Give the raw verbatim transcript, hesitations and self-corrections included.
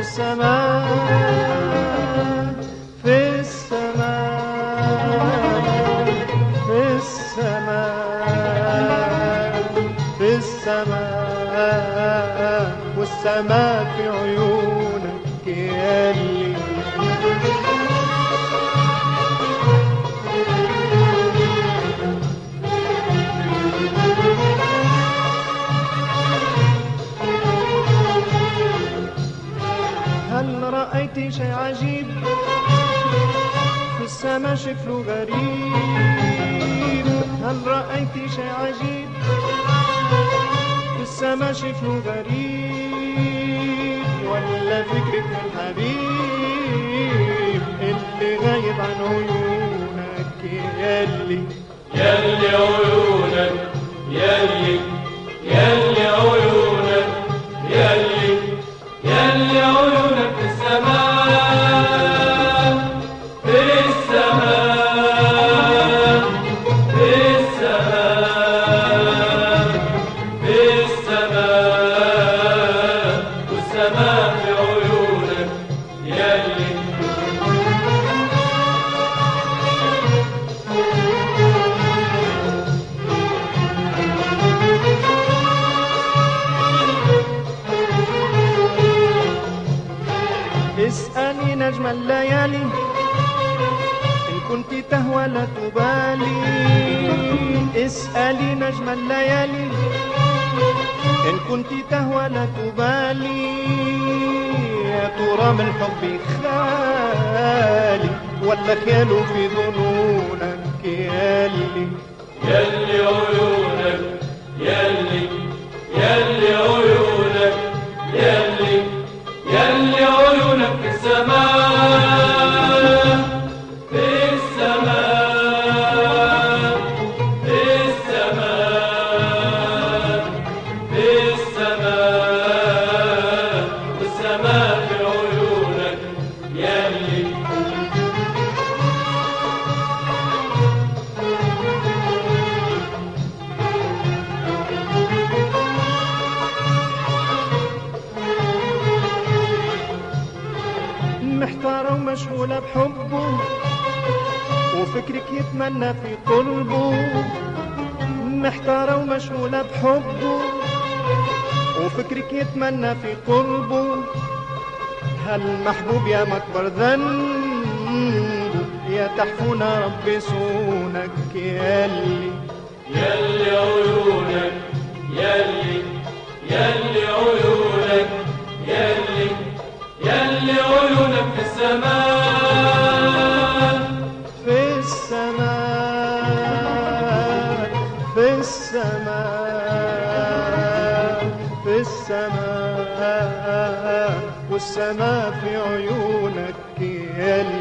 السماء في السماء في السماء في السماء والسماء في عيونك ياللي هل رأيت شيء عجيب في السما شكله غريب؟ هل رأيت شيء عجيب في السما شكله غريب؟ ولا فكرك الحبيب اللي غايب عن عيونك ياللي ياللي عيونك ياللي ياللي عيونك ياللي ياللي عيونك في السماء في السماء في السماء في السماء والسماء في عيونك ياللي اسألي نجم الليالي إن كنت تهوى لا تبالي. اسألي نجم الليالي إن كنت تهوى لا تبالي. يا ترى من حبي خالي ولا خياله في ظنونك ياللي ياللي عيونك ياللي ياللي عيونك ياللي ياللي عيونك في السماء في السماء في السماء في السماء والسماء في عيونك ياللي محتارة ومشغولة بحبه وفكرك يتمنى في قربه. محتارة ومشغولة بحبه وفكرك يتمنى في قربه. هالمحبوب يا مكبر ذنبه يا تحفونا ربي صونك ياللي ياللي عيونك ياللي ياللي عيونك ياللي ياللي عيونك في السماء في السماء في السماء في السماء والسماء في عيونك ياللي